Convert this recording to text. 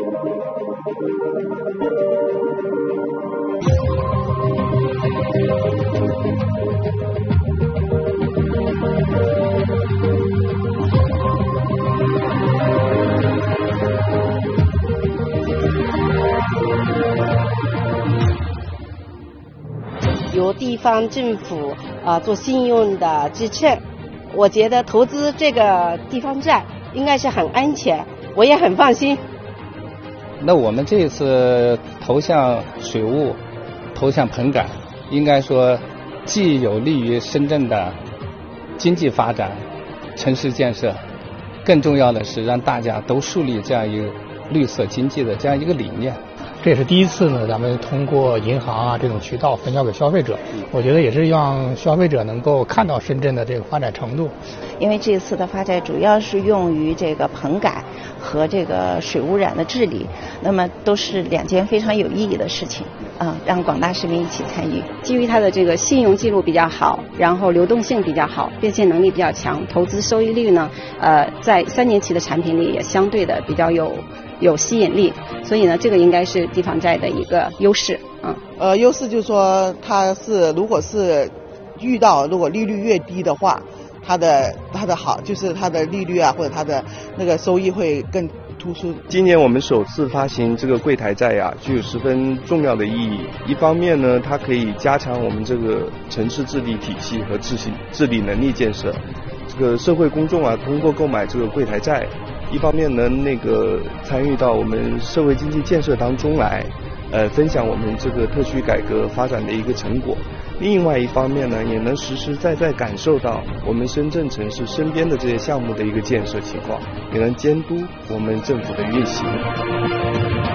由地方政府做信用的支撑，我觉得投资这个地方债应该是很安全，我也很放心。 那我们这次投向水务，投向棚改，应该说既有利于深圳的经济发展、城市建设，更重要的是让大家都树立这样一个绿色经济的这样一个理念。 这也是第一次呢，咱们通过银行这种渠道分销给消费者，我觉得也是让消费者能够看到深圳的这个发展程度。 因为这次的发债主要是用于这个棚改和这个水污染的治理，那么都是2件非常有意义的事情让广大市民一起参与。 基于它的这个信用记录比较好，然后流动性比较好，变现能力比较强，投资收益率呢在3年期的产品里也相对的比较有吸引力，所以呢这个应该是地方债的一个优势优势就是说它是如果利率越低的话，它的好就是它的利率啊或者它的那个收益会更突出。 今年我们首次发行这个柜台债具有十分重要的意义。一方面呢，它可以加强我们这个城市治理体系和治理能力建设。这个社会公众通过购买这个柜台债，一方面能参与到我们社会经济建设当中来，分享我们这个特区改革发展的一个成果。另外一方面呢，也能实实在在感受到我们深圳城市身边的这些项目的一个建设情况，也能监督我们政府的运行。